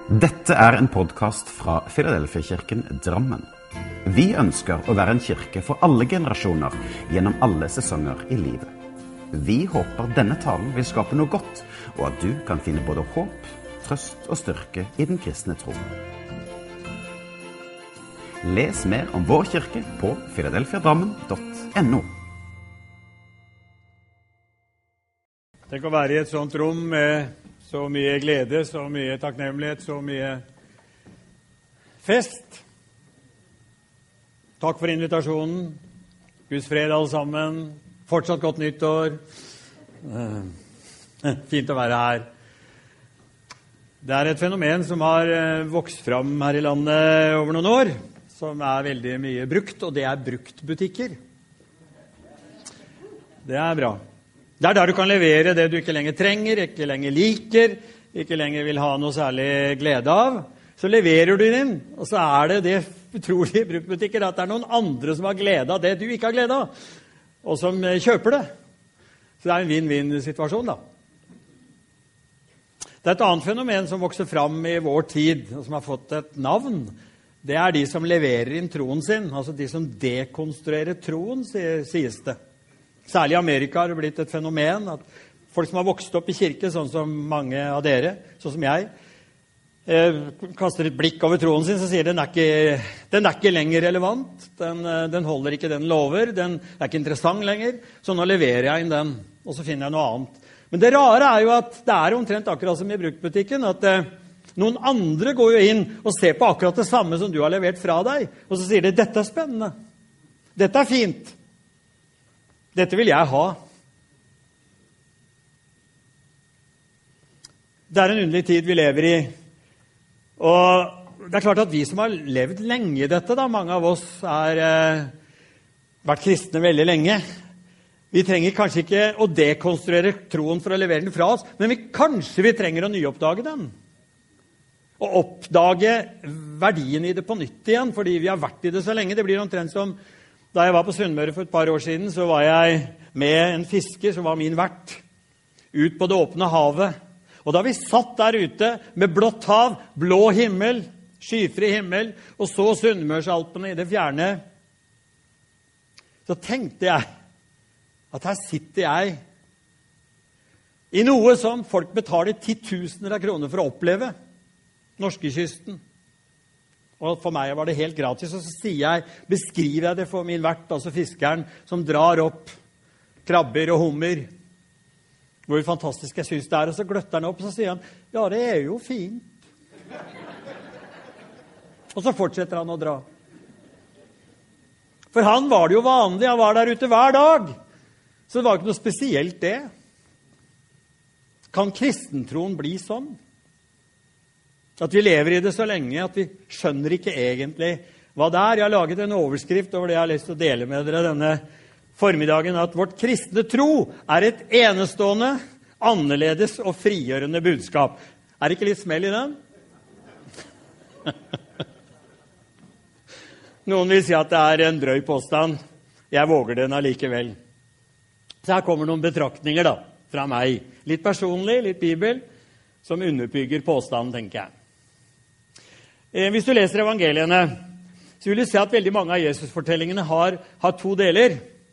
Dette en podcast fra Filadelfia-kirken Drammen. Vi ønsker å være en kirke for alle generasjoner gjennom alle sesonger i livet. Vi håper denne talen vil skape noe godt, og at du kan finne både håp, trøst og styrke i den kristne tro. Les mer om vår kirke på filadelfiadrammen.no. Tenk å være i et sånt rom med så mye glede, så mye takknemlighet, så mye fest. Takk for invitasjonen. Guds fred alle sammen. Fortsatt godt nyttår. Fint å være her. Det et fenomen som har vokst fram her i landet over noen år, som veldig mye brukt, og det bruktbutikker. Det bra. Det der du kan levere det du ikke lenger trenger, ikke lenger liker, ikke lenger vil ha noe særlig glede av. Så leverer du det inn, og så det utrolige bruktbutikker at det noen andre som har glede av det du ikke har glede av, og som kjøper det. Så det en vinn-vinn-situasjon da. Det et annet fenomen som vokser fram i vår tid, og som har fått et navn. Det de som leverer inn troen sin, altså de som dekonstruerer troen, sies det. Særlig i Amerika har det blitt et fenomen at folk som har vokst opp i kirke, sånn som mange av dere, sånn som jeg, kaster et blikk over troen sin, så sier den ikke lenger relevant, den holder ikke den lover, den ikke interessant lenger, så nå leverer jeg inn den, og så finner jeg noe annet. Men det rare jo at det omtrent akkurat som i bruktbutikken, at noen andre går jo inn og ser på akkurat det samme som du har levert fra deg, og så sier de, dette spennende, dette fint, dette vil jeg ha. Det en underlig tid vi lever i. Og det klart at vi som har levd lenge i dette, da, mange av oss vært kristne veldig lenge. Vi trenger kanskje ikke å dekonstruere troen for å levere den fra oss, men kanskje vi trenger å nyoppdage den. Og oppdage verdien i det på nytt igjen, fordi vi har vært i det så lenge. Det blir omtrent som da jeg var på Sunnmøre for et par år siden, så var jeg med en fisker som var min vert, ut på det åpne havet. Og da vi satt der ute med blått hav, blå himmel, skyfri himmel, og så Sunnmørsalpene i det fjerne, så tenkte jeg at her sitter jeg i noe som folk betaler 10 000 kroner for å oppleve, norskekysten. Og for meg var det helt gratis, og så beskriver jeg det for min vert, altså fiskeren, som drar opp krabber og hummer. Hvor fantastisk jeg synes det og så gløtter han opp, og så sier han, ja, det jo fint. Og så fortsetter han å dra. For han var det jo vanlig, han var der ute hver dag. Så det var ikke noe spesielt det. Kan kristentroen bli sånn? At vi lever i det så lenge at vi skjønner ikke egentlig hva det Jeg har laget en overskrift over det jeg har lyst til å dele med dere denne formiddagen, at vårt kristne tro et enestående, annerledes og frigjørende budskap. Det ikke litt smell i den? Noen vil si at det en drøy påstand. Jeg våger den allikevel. Så her kommer noen betraktninger da, fra meg. Litt personlig, litt Bibel, som underbygger påstanden, tenker jeg. Hvis du leser evangeliene, så vil du se at veldig mange av Jesus-fortellingene har 2 deler.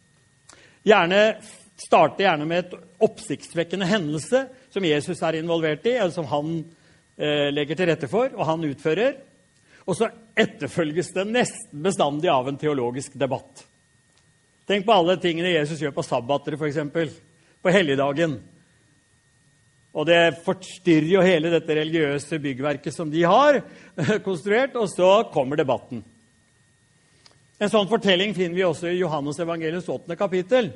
Starte gjerne med et oppsiktsvekkende hendelse som Jesus involvert i, eller som han legger til rette for, og han utfører. Og så etterfølges det nesten bestandig av en teologisk debatt. Tenk på alle tingene Jesus gjør på sabbater, for eksempel, på helligdagen. Og det forstyrrer jo hele dette religiøse byggverket som de har konstruert, og så kommer debatten. En sånn fortelling finner vi også i Johannes evangeliets 8. kapittel.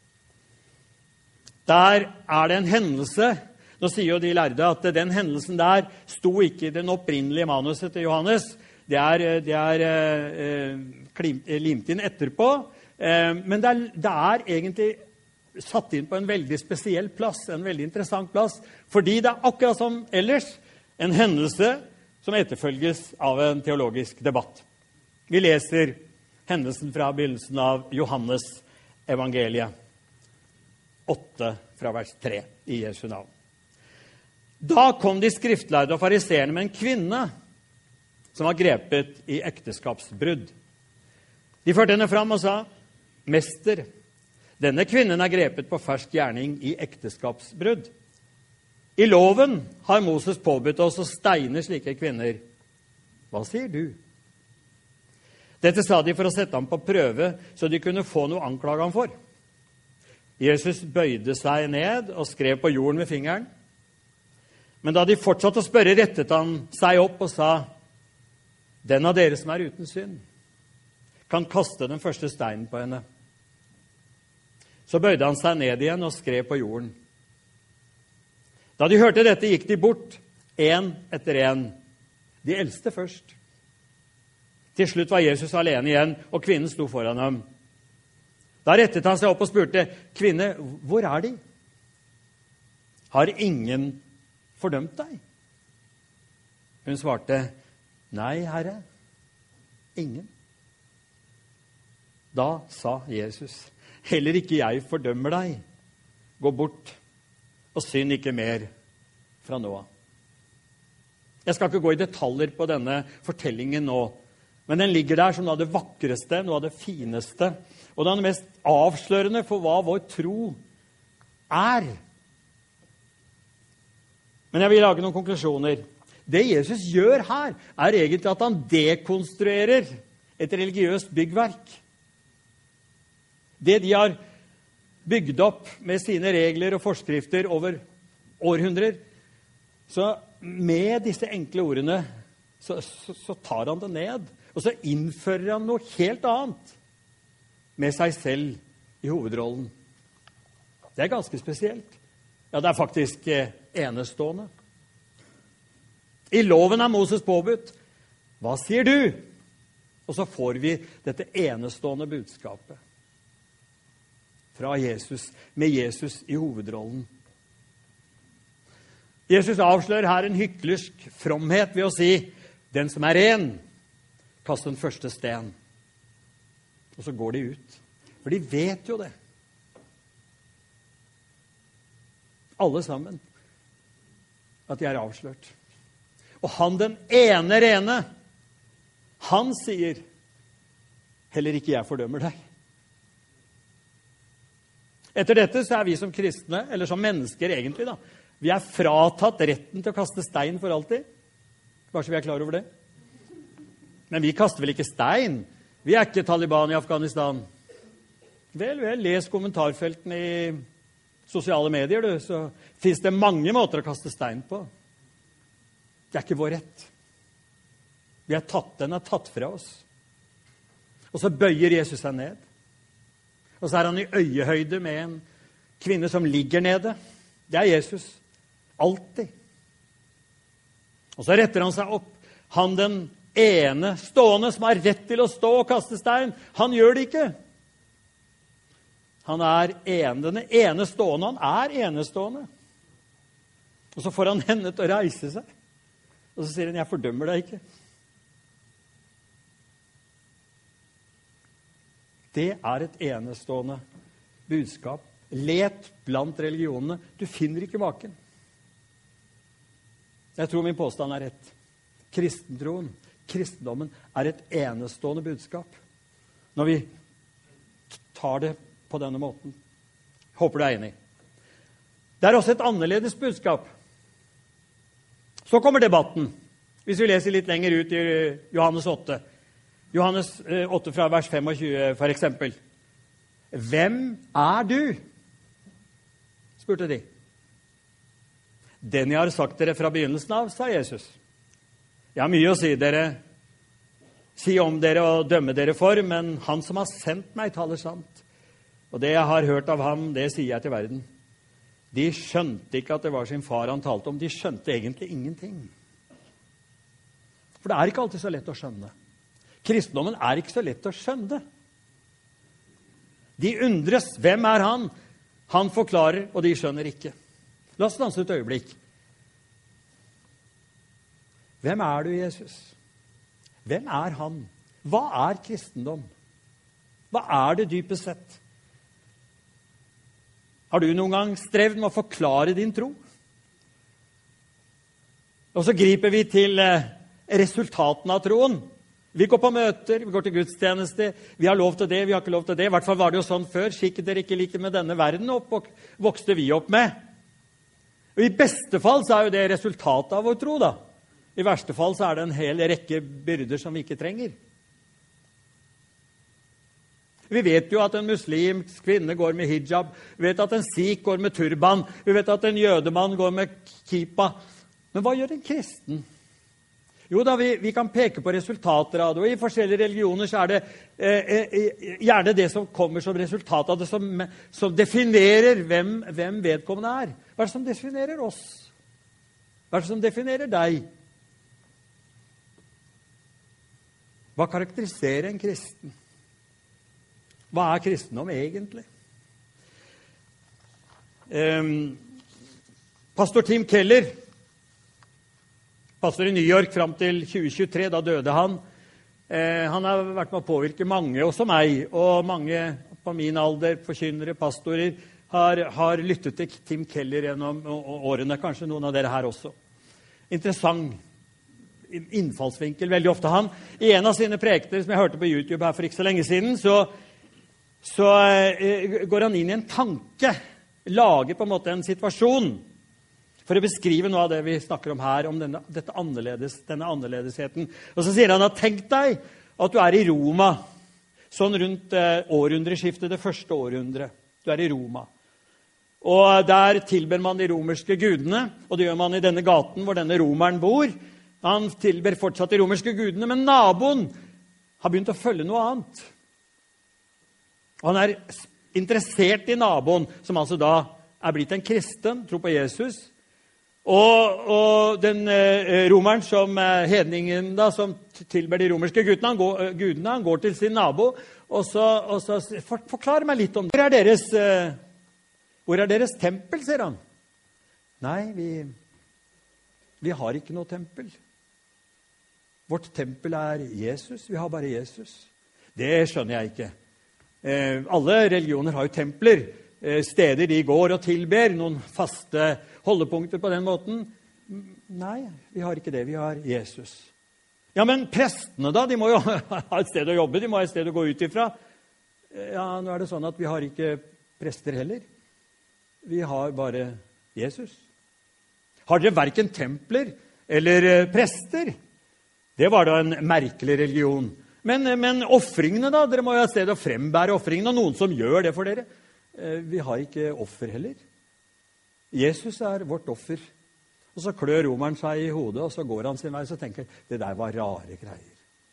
Der det en hendelse, nå sier jo de lærde at den hendelsen der sto ikke i den opprinnelige manuset til Johannes, det limt inn etterpå, men det egentlig satt inn på en veldig spesiell plass, en veldig interessant plass, fordi det akkurat som ellers en hendelse som etterfølges av en teologisk debatt. Vi leser hendelsen fra begynnelsen av Johannes evangeliet 8 fra vers 3 i Jesu navn. Da kom de skriftlærde og fariseerne med en kvinne som var grepet i ekteskapsbrudd. De førte henne fram og sa, «Mester, denne kvinnen er grepet på fersk gjerning i ekteskapsbrudd. I loven har Moses påbudt oss å steine slike kvinner. Hva sier du?» Dette sa de for å sette ham på prøve, så de kunne få noe å anklage ham for. Jesus bøyde seg ned og skrev på jorden med fingeren. Men da de fortsatte å spørre, rettet han seg opp og sa, «Den av dere som er uten synd, kan kaste den første steinen på henne.» Så bøyde han seg ned igjen og skrev på jorden. Da de hørte dette, gikk de bort, en etter en. De eldste først. Til slutt var Jesus alene igjen, og kvinnen sto foran ham. Da rettet han seg opp og spurte, «Kvinne, hvor er de? Har ingen fordømt deg?» Hun svarte, «Nei, Herre, ingen.» Da sa Jesus, «Heller ikke jeg fordømmer deg. Gå bort og synd ikke mer fra nå av.» Jeg skal ikke gå i detaljer på denne fortellingen nå, men den ligger der som noe av det vakreste, noe av det fineste, og den mest avslørende for hva vår tro er. Men jeg vil lage noen konklusjoner. Det Jesus gjør her, er egentlig at han dekonstruerer et religiøst byggverk. Det de har bygd opp med sine regler og forskrifter over århundrer, så med disse enkle ordene så tar han det ned, og så innfører han noe helt annet med seg selv i hovedrollen. Det er ganske spesielt. Ja, det er faktisk enestående. I loven er Moses påbudt. Hva sier du? Og så får vi dette enestående budskapet fra Jesus, med Jesus i hovedrollen. Jesus avslører her en hyklersk fromhet ved å si, «Den som er ren, kast den første sten.» Og så går de ut. For de vet jo det. Alle sammen. At de er avslørt. Og han, den ene rene, han sier, «Heller ikke jeg fordømmer deg.» Etter dette så er vi som kristne, eller som mennesker egentlig da, vi er fratatt retten til å kaste stein for alltid. Bare så vi er klar over det. Men vi kaster vel ikke stein? Vi er ikke Taliban i Afghanistan. Vel, les kommentarfeltene i sosiale medier, du, så finnes det mange måter å kaste stein på. Det er ikke vår rett. Den er tatt fra oss. Og så bøyer Jesus seg ned. Og så er han i øyehøyde med en kvinne som ligger nede. Det er Jesus. Alltid. Og så retter han seg opp. Han den ene stående som har rett til å stå og kaste stein, han gjør det ikke. Han er den ene stående, han er enestående. Og så får han henne til å reise seg. Og så sier han, jeg fordømmer deg ikke. Det er et enestående budskap. Let blant religionene. Du finner ikke maken. Jeg tror min påstand er rett. Kristendommen er et enestående budskap. Når vi tar det på denne måten. Håper du er enig. Det er også et annerledes budskap. Så kommer debatten. Hvis vi leser litt lenger ut i Johannes 8. Johannes 8 fra vers 25 for eksempel. Hvem er du? Spurte de. Den jeg har sagt dere fra begynnelsen av, sa Jesus. Jeg har mye å si om dere og dømme dere for, men han som har sendt meg taler sant. Og det jeg har hørt av ham, det sier jeg til verden. De skjønte ikke at det var sin far han talte om. De skjønte egentlig ingenting. For det er ikke alltid så lett å skjønne. Kristendommen er ikke så lett å skjønne. De undres, hvem er han? Han forklarer, og de skjønner ikke. La oss stanse et øyeblikk. Hvem er du, Jesus? Hvem er han? Hva er kristendom? Hva er det dypest sett? Har du noen gang strevd med å forklare din tro? Og så griper vi til resultatene av troen. Vi går på møter, vi går til gudstjeneste, vi har lov til det, vi har ikke lov til det. I hvert fall var det jo sånn før. Skikk dere ikke like med denne verden opp, og vokste vi opp med. Og i beste fall så er jo det resultatet av vår tro, da. I verste fall så er det en hel rekke byrder som vi ikke trenger. Vi vet jo at en muslimsk kvinne går med hijab. Vi vet at en sikh går med turban. Vi vet at en jødemann går med kipa. Men hva gjør en kristen? Jo da, vi kan peke på resultater av det. Og i forskjellige religioner så er det gjerne det som kommer som resultat av det, som definerer hvem vedkommende er. Hva er det som definerer oss? Hva er det som definerer deg? Hva karakteriserer en kristen? Hva er kristendom egentlig? Pastor Tim Keller, pastor i New York fram til 2023, da døde han. Han har vært med å påvirke mange, også meg, og mange på min alder, forkynnere, pastorer, har lyttet til Tim Keller gjennom årene, kanskje noen av dere her også. Interessant innfallsvinkel, veldig ofte han. I en av sine prekener, som jeg hørte på YouTube her for ikke så lenge siden, så går han inn i en tanke, lager på en måte en situasjon, for å beskrive noe av det vi snakker om her, om denne annerledesheten. Og så sier han at tenk deg at du er i Roma, sånn rundt århundreskiftet, det første århundret. Du er i Roma. Og der tilber man de romerske gudene, og det gjør man i denne gaten hvor denne romeren bor. Han tilber fortsatt de romerske gudene, men naboen har begynt å følge noe annet. Og han er interessert i naboen, som altså da er blitt en kristen, tror på Jesus. Og den romeren som hedningen da, som tilber de romerske gudene, han går til sin nabo, og så forklarer meg litt om det. Hvor er deres tempel, sier han. Nei, vi har ikke noe tempel. Vårt tempel er Jesus, vi har bare Jesus. Det skjønner jeg ikke. Alle religioner har jo templer, steder de går og tilber, noen faste holdepunkter på den måten. Nei, vi har ikke det, vi har Jesus. Ja, men prestene da, de må jo ha et sted å jobbe, de må ha et sted å gå ut ifra. Ja, nå er det sånn at vi har ikke prester heller. Vi har bare Jesus. Har dere hverken templer eller prester? Det var da en merkelig religion. Men offringene da, dere må jo ha et sted å frembære offringene, og noen som gjør det for dere. Vi har ikke offer heller. Jesus er vårt offer. Og så klør romeren seg i hodet, og så går han sin vei, og så tenker det der var rare greier.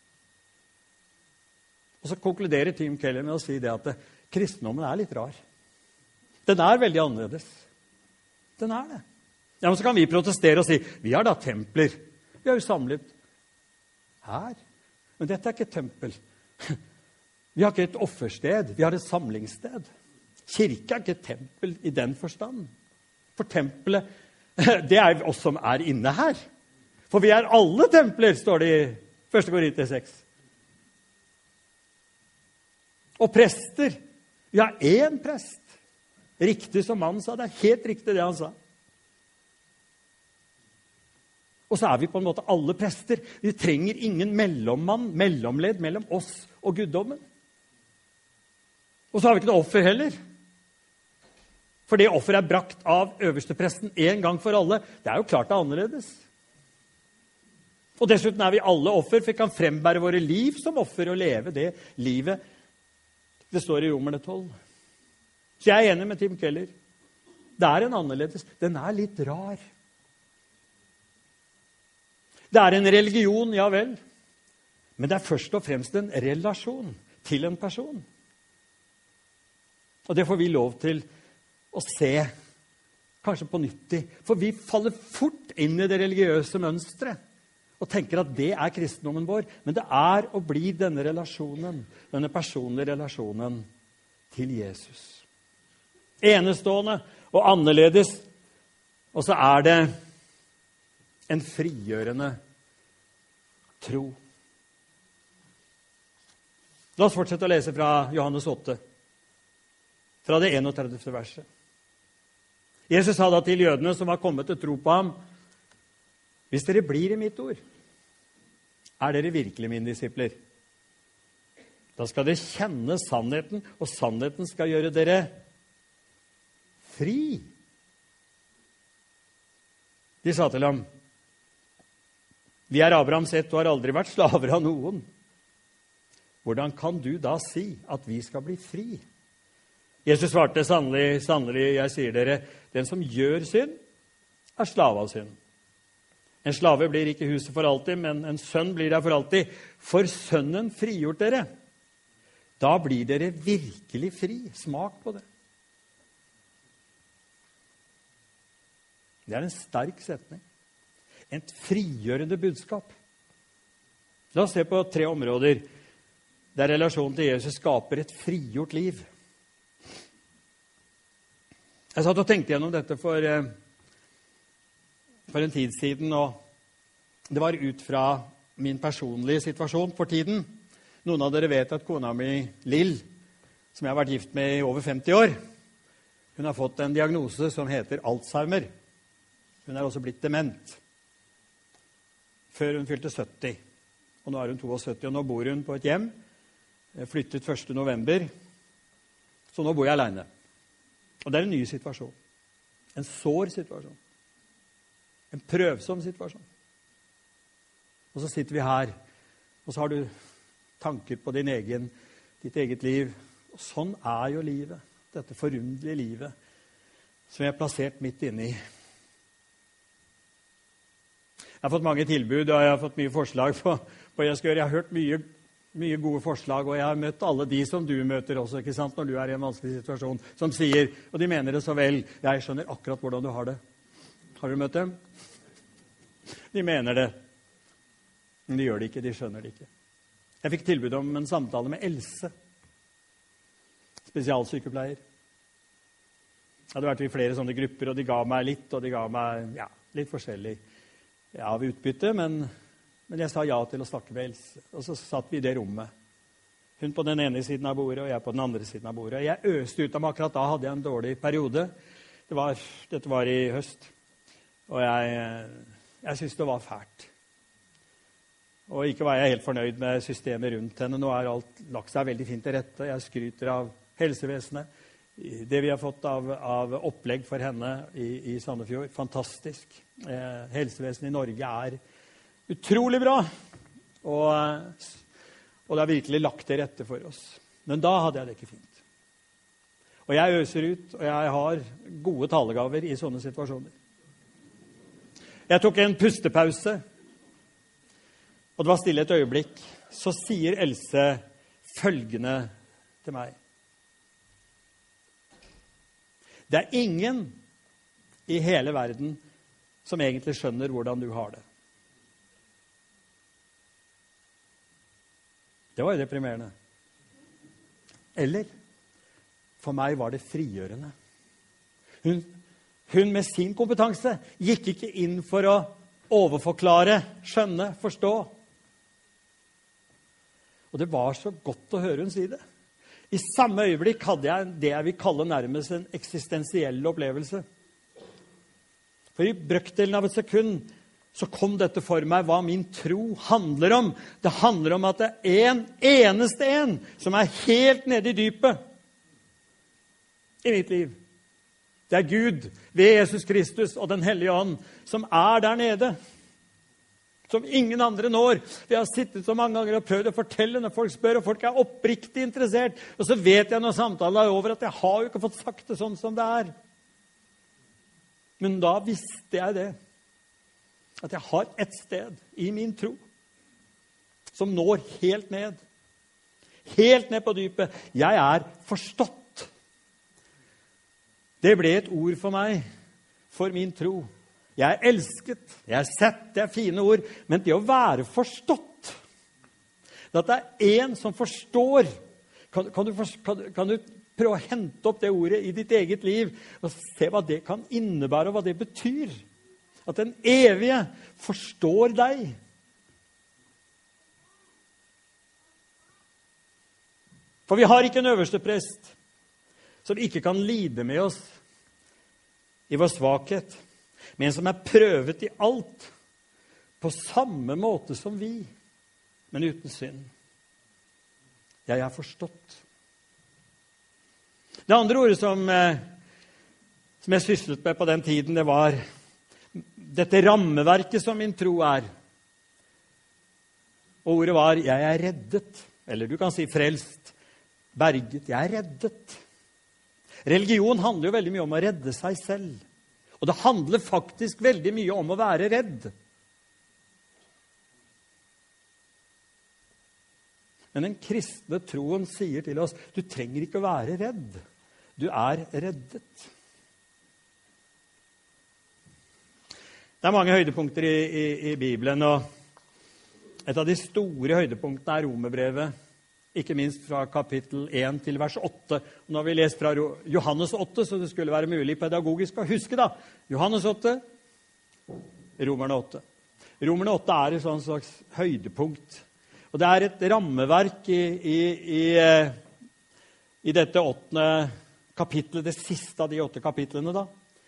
Og så konkluderer Tim Keller med å si det at kristendommen er litt rar. Den er veldig annerledes. Den er det. Ja, men så kan vi protestere og si, vi har da templer. Vi har jo samlet her. Men dette er ikke et tempel. Vi har ikke et offersted, vi har et samlingssted. Kirke er ikke et tempel i den forstand. For tempelet, det er oss som er inne her. For vi er alle templer, står det i 1. Korinter 6. Og prester, vi har én prest. Riktig som mannen sa, det er helt riktig det han sa. Og så er vi på en måte alle prester. Vi trenger ingen mellomledd mellom oss og guddommen. Og så har vi ikke noe offer heller. For det offer er brakt av øverstepresten en gang for alle. Det er jo klart det er annerledes. Og dessuten er vi alle offer, for vi kan frembære våre liv som offer og leve det livet. Det står i Romerne 12. Så jeg er enig med Tim Keller. Det er en annerledes. Den er litt rar. Det er en religion, ja vel, men det er først og fremst en relasjon til en person. Og det får vi lov til å se, kanskje på nytt i, for vi faller fort inn i det religiøse mønstret, og tenker at det er kristendommen vår, men det er å bli denne relasjonen, denne personlige relasjonen til Jesus. Enestående og annerledes, og så er det en frigjørende tro. La oss fortsette å lese fra Johannes 8, fra det 31. verset. Jesus sa da til jødene som var kommet til tro på ham, Hvis dere blir i mitt ord, er dere virkelig mine disipler. Da skal dere kjenne sannheten, og sannheten skal gjøre dere fri. De sa til ham, vi er Abrahams ett og har aldri vært slaver av noen. Hvordan kan du da si at vi skal bli fri? Jesus svarte, sannelig, sannelig, jeg sier dere, den som gjør synd, er slave av synd. En slave blir ikke huset for alltid, men en sønn blir der for alltid. For sønnen frigjort dere. Da blir dere virkelig fri. Smak på det. Det er en sterk setning. Et frigjørende budskap. La oss se på 3 områder der relasjonen til Jesus skaper et frigjort liv. Jeg satt og tenkte gjennom dette for en tid siden, og det var ut fra min personlige situasjon for tiden. Noen av dere vet at kona mi, Lill, som jeg har vært gift med i over 50 år, hun har fått en diagnose som heter Alzheimer. Hun er også blitt dement. Før hun fylte 70. Og nå er hun 72, og nå bor hun på et hjem. Jeg flyttet 1. november, så nå bor jeg alene. Og det er en ny situasjon. En sår situasjon. En prøvsom situasjon. Og så sitter vi her, og så har du tanker på ditt eget liv. Og sånn er jo livet. Dette forunderlige livet som jeg har plassert midt inne i. Jeg har fått mange tilbud, og jeg har fått mye forslag på hva jeg skal gjøre. Jeg har hørt mye gode forslag, og jeg har møtt alle de som du møter også, ikke sant, når du er i en vanskelig situasjon, som sier, og de mener det så vel, jeg skjønner akkurat hvordan du har det. Har du møtt dem? De mener det. Men de gjør det ikke, de skjønner det ikke. Jeg fikk tilbud om en samtale med Else, spesialsykepleier. Jeg hadde vært i flere sånne grupper, og de ga meg litt, og de ga meg litt forskjellig av utbytte, men jeg sa ja til å snakke med Else. Og så satt vi i det rommet. Hun på den ene siden av bordet, og jeg på den andre siden av bordet. Jeg øste ut av meg. Akkurat da hadde jeg en dårlig periode. Dette var i høst. Og jeg syntes det var fælt. Og ikke var jeg helt fornøyd med systemet rundt henne. Nå er alt lagt seg veldig fint til rette. Jeg skryter av helsevesenet. Det vi har fått av opplegg for henne i Sandefjord, fantastisk. Helsevesenet i Norge er utrolig bra, og det har virkelig lagt til rette for oss. Men da hadde jeg det ikke fint. Og jeg øser ut, og jeg har gode talegaver i sånne situasjoner. Jeg tok en pustepause, og det var stille et øyeblikk. Så sier Else følgende til meg. Det er ingen i hele verden som egentlig skjønner hvordan du har det. Det var jo deprimerende. Eller, for meg var det frigjørende. Hun med sin kompetanse gikk ikke inn for å overforklare, skjønne, forstå. Og det var så godt å høre hun si det. I samme øyeblikk hadde jeg det jeg vil kalle nærmest en eksistensiell opplevelse. For i brøkdelen av et sekund så kom dette for meg hva min tro handler om. Det handler om at det er en eneste en som er helt nede i dypet i mitt liv. Det er Gud ved Jesus Kristus og den Hellige Ånd som er der nede. Som ingen andre når. Vi har sittet så mange ganger og prøvd å fortelle når folk spør, og folk er oppriktig interessert. Og så vet jeg når samtalen er over at jeg har jo ikke fått sagt det sånn som det er. Men da visste jeg det. At jeg har et sted i min tro som når helt ned. Helt ned på dypet. Jeg er forstått. Det ble et ord for meg, for min tro. Jeg er elsket, jeg er sett, det er fine ord, men det å være forstått, at det er en som forstår, kan du prøve å hente opp det ordet i ditt eget liv, og se hva det kan innebære, og hva det betyr. At den evige forstår deg. For vi har ikke en øverste prest som ikke kan lide med oss i vår svakhet, men som er prøvet i alt, på samme måte som vi, men uten synd. Jeg er forstått. Det andre ordet som jeg syslet med på den tiden, det var dette rammeverket som min tro er. Og ordet var, jeg er reddet. Eller du kan si frelst, berget, jeg er reddet. Religion handler jo veldig mye om å redde seg selv. Og det handler faktisk veldig mye om å være redd. Men den kristne troen sier til oss, du trenger ikke å være redd. Du er reddet. Det er mange høydepunkter i Bibelen, og et av de store høydepunktene er Romerbrevet, ikke minst fra kapittel 1 til vers 8. Nå har vi lest fra Johannes 8, så det skulle være mulig pedagogisk å huske da. Johannes 8, Romerne 8. Romerne 8 er et sånt slags høydepunkt. Og det er et rammeverk i dette 8. kapitlet, det siste av de 8 kapitlene da,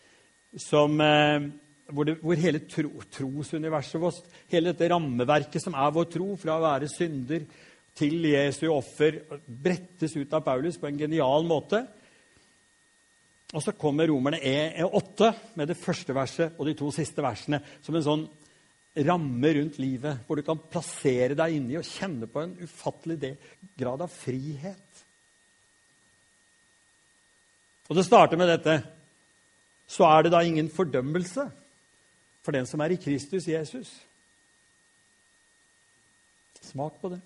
hvor hele trosuniverset vårt, hele dette rammeverket som er vår tro, fra å være synder til Jesu offer, brettes ut av Paulus på en genial måte. Og så kommer Romerne 8 med det første verset og de 2 siste versene som en sånn ramme rundt livet, hvor du kan plassere deg inni og kjenne på en ufattelig grad av frihet. Og det starter med dette. Så er det da ingen fordømmelse for den som er i Kristus Jesus. Smak på det.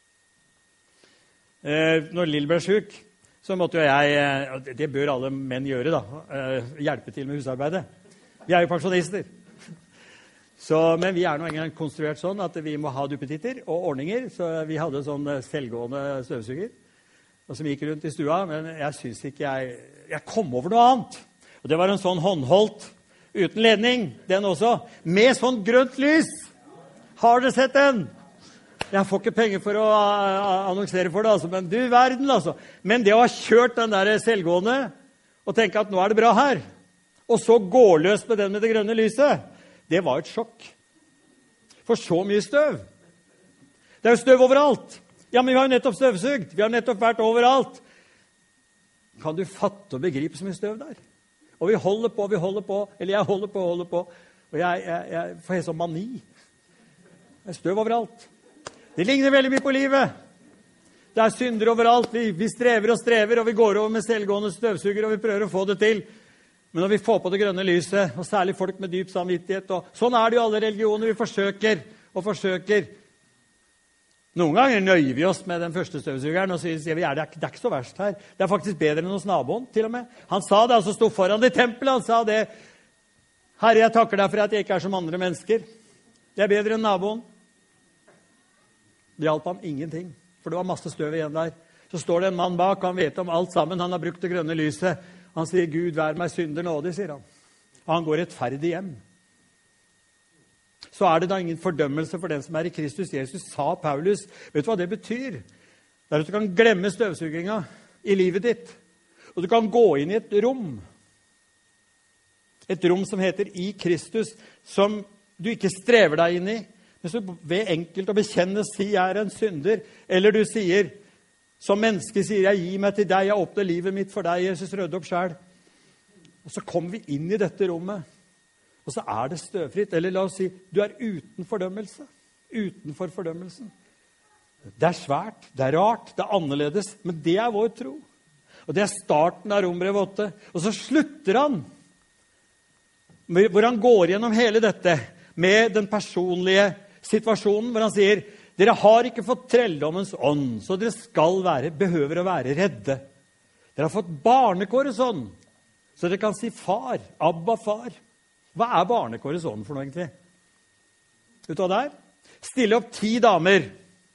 Når Lill ble syk, så måtte jo jeg, det bør alle menn gjøre da, hjelpe til med husarbeidet. Vi er jo pensjonister. Men vi er nå engang konstruert sånn at vi må ha duppetitter og ordninger, så vi hadde sånn selvgående støvsuger, og som gikk rundt i stua, men jeg synes ikke jeg kom over noe annet. Og det var en sånn håndholdt, uten ledning, den også, med sånn grønt lys. Har dere sett den? Jeg får ikke penger for å annonsere for det, altså, men du verden, altså. Men det å ha kjørt den der selvgående, og tenke at nå er det bra her, og så gå løs med den med det grønne lyset, det var et sjokk. For så mye støv. Det er jo støv overalt. Ja, men vi har jo nettopp støvsugd. Vi har nettopp vært overalt. Kan du fatte og begripe så mye støv der? Og vi holder på. Eller jeg holder på. Og jeg får helt sånn mani. Det er støv overalt. Det ligner veldig mye på livet. Det er synder overalt. Vi strever, og vi går over med selvgående støvsuger, og vi prøver å få det til. Men når vi får på det grønne lyset, og særlig folk med dyp samvittighet, og sånn er det jo alle religioner, vi forsøker. Noen ganger nøyer vi oss med den første støvsugeren, og sier vi, det er ikke så verst her. Det er faktisk bedre enn hos naboen, til og med. Han sa det, altså stod foran det tempelet, han sa det, Herre, jeg takker deg for at jeg ikke er som andre mennesker. Jeg er bedre enn naboen. Det hjalp ham ingenting, for det var masse støv igjen der. Så står det en mann bak, han vet om alt sammen, han har brukt det grønne lyset. Han sier, Gud, vær meg synder nådig, sier han. Og han går rettferdig hjem. Så er det da ingen fordømmelse for den som er i Kristus Jesus, sa Paulus. Vet du hva det betyr? Det er at du kan glemme støvsuginga i livet ditt. Og du kan gå inn i et rom. Et rom som heter i Kristus, som du ikke strever deg inn i. Men så ved enkelt å bekjenne, si jeg er en synder. Eller du sier, som menneske sier jeg, gi meg til deg, jeg åpner livet mitt for deg, Jesus, rydde opp selv. Og så kommer vi inn i dette rommet, og så er det støvfritt. Eller la oss si, du er uten fordømmelse. Utenfor fordømmelsen. Det er svært, det er rart, det er annerledes, men det er vår tro. Og det er starten av Romerbrevet 8. Og så slutter han, hvor han går gjennom hele dette, med den personlige situasjonen, hvor han sier, dere har ikke fått trelldommens ånd, så dere behøver å være redde. Dere har fått barnekårets ånd, så dere kan si far, Abba far. Hva er barnekårets ånd for noe egentlig? Vet du hva det er? Stille opp 10 damer,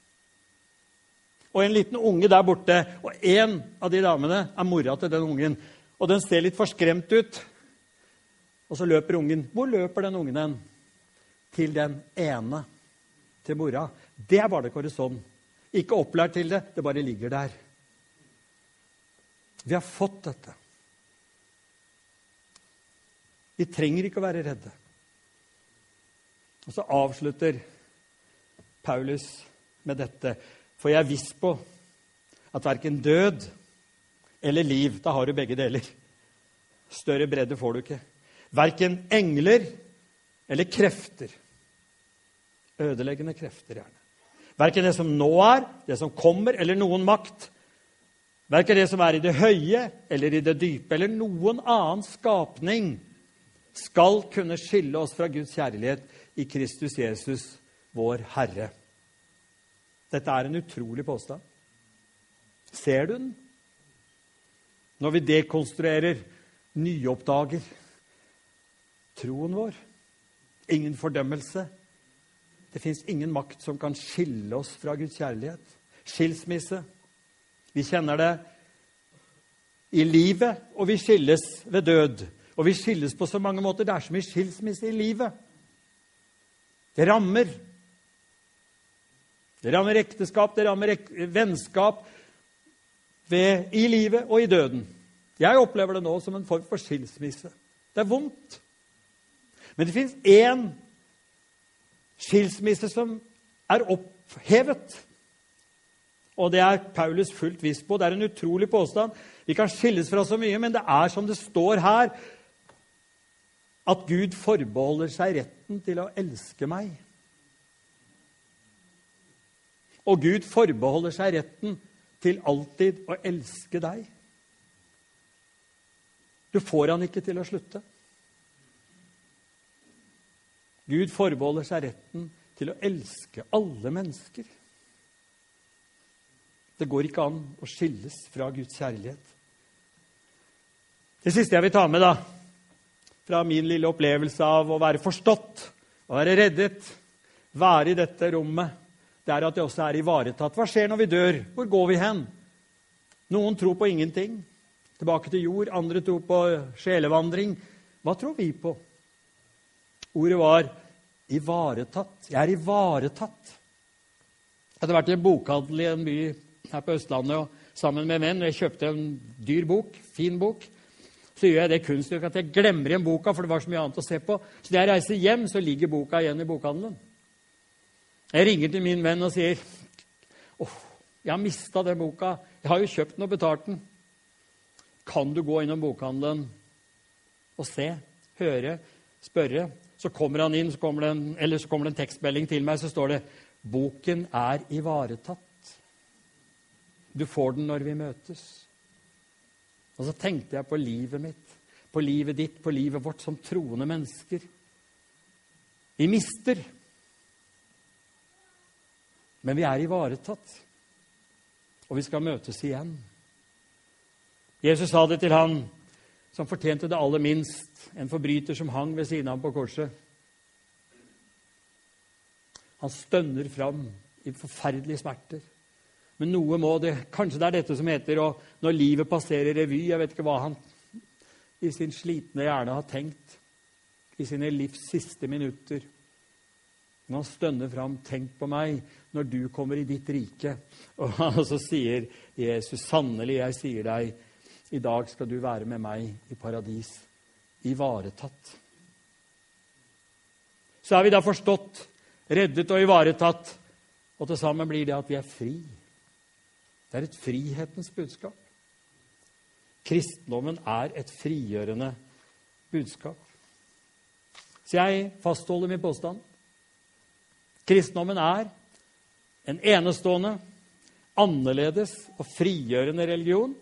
og en liten unge der borte, og en av de damene er mora til den ungen, og den ser litt forskremt ut, og så løper ungen. Hvor løper den ungen den? Til den ene, til mora. Det er barnekårets ånd. Ikke opplært til det, det bare ligger der. Vi har fått dette. Vi trenger ikke å være redde. Og så avslutter Paulus med dette. For jeg er viss på at hverken død eller liv, da har du begge deler. Større bredde får du ikke. Hverken engler eller krefter. Ødeleggende krefter gjerne. Hverken det som nå er, det som kommer, eller noen makt. Hverken det som er i det høye, eller i det dype, eller noen annen skapning skal kunne skille oss fra Guds kjærlighet i Kristus Jesus, vår Herre. Dette er en utrolig påstand. Ser du den? Når vi dekonstruerer, nyoppdager troen vår. Ingen fordømmelse. Det finnes ingen makt som kan skille oss fra Guds kjærlighet. Skilsmisse. Vi kjenner det i livet, og vi skilles ved død. Og vi skilles på så mange måter. Det er så mye skilsmisse i livet. Det rammer. Det rammer ekteskap, det rammer vennskap i livet og i døden. Jeg opplever det nå som en form for skilsmisse. Det er vondt. Men det finnes en skilsmisse som er opphevet. Og det er Paulus fullt viss på. Det er en utrolig påstand. Vi kan skilles fra så mye, men det er som det står her, at Gud forbeholder seg retten til å elske meg. Og Gud forbeholder seg retten til alltid å elske deg. Du får han ikke til å slutte. Gud forbeholder seg retten til å elske alle mennesker. Det går ikke an å skilles fra Guds kjærlighet. Det siste jeg vil ta med fra min lille opplevelse av å være forstått, å være reddet, være i dette rommet, det er at jeg også er ivaretatt. Hva skjer når vi dør? Hvor går vi hen? Noen tror på ingenting. Tilbake til jord. Andre tror på sjelevandring. Hva tror vi på? Ordet var ivaretatt. Jeg er ivaretatt. Jeg hadde vært i en bokhandel i en by her på Østlandet og sammen med menn, og jeg kjøpte en dyr bok, fin bok. Så gjør jeg det kunststykket at jeg glemmer igjen boka, for det var så mye annet å se på. Så når jeg reiser hjem, så ligger boka igjen i bokhandelen. Jeg ringer til min venn og sier, jeg har mistet den boka. Jeg har jo kjøpt den og betalt den. Kan du gå innom bokhandelen og se, høre, spørre? Så kommer han inn, så kommer det en tekstmelding til meg, så står det, boken er ivaretatt. Du får den når vi møtes. Og så tenkte jeg på livet mitt, på livet ditt, på livet vårt som troende mennesker. Vi mister, men vi er ivaretatt. Og vi skal møtes igjen. Jesus sa det til han som fortjente det aller minst, en forbryter som hang ved siden av ham på korset. Han stønner fram i forferdelige smerter. Men noe må det, kanskje det er dette som heter, og når livet passerer revy, jeg vet ikke hva han i sin slitne hjerne har tenkt, i sine livs siste minutter. Når han stønner fram, tenk på meg når du kommer i ditt rike. Og så sier Jesus, sannelig jeg sier deg, i dag skal du være med meg i paradis, ivaretatt. Så er vi da forstått, reddet og ivaretatt, og til sammen blir det at vi er fri. Det er et frihetens budskap. Kristendommen er et frigjørende budskap. Så jeg fastholder min påstand. Kristendommen er en enestående, annerledes og frigjørende religion,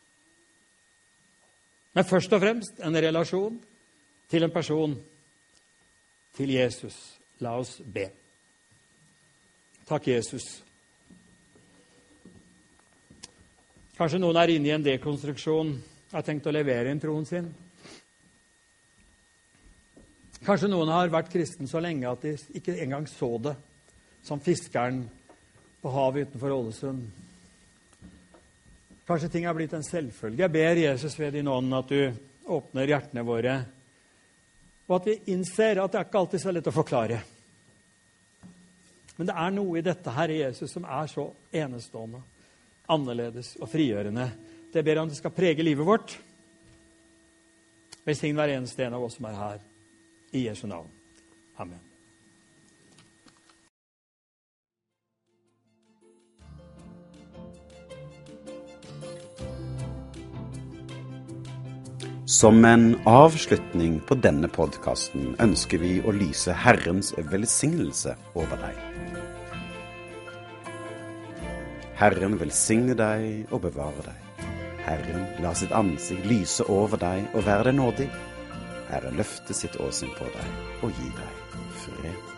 men først og fremst en relasjon til en person, til Jesus. La oss be. Takk, Jesus. Kanskje noen er inne i en dekonstruksjon, har tenkt å levere inn troen sin. Kanskje noen har vært kristen så lenge at de ikke engang så det, som fiskeren på havet utenfor Ålesund. Kanskje ting har blitt en selvfølge. Jeg ber Jesus ved din ånd at du åpner hjertene våre, og at vi innser at det er ikke alltid så lett å forklare. Men det er noe i dette, Herre Jesus, som er så enestående, annerledes og frigjørende. Det ber jeg om det skal prege livet vårt. Velsign hver eneste en av oss som er her. I Jesu navn. Amen. Som en avslutning på denne podcasten ønsker vi å lyse Herrens velsignelse over deg. Herren velsigne deg og bevare deg. Herren la sitt ansikt lyse over deg og være deg nådig. Herren løfte sitt åsyn på deg og gi deg fred.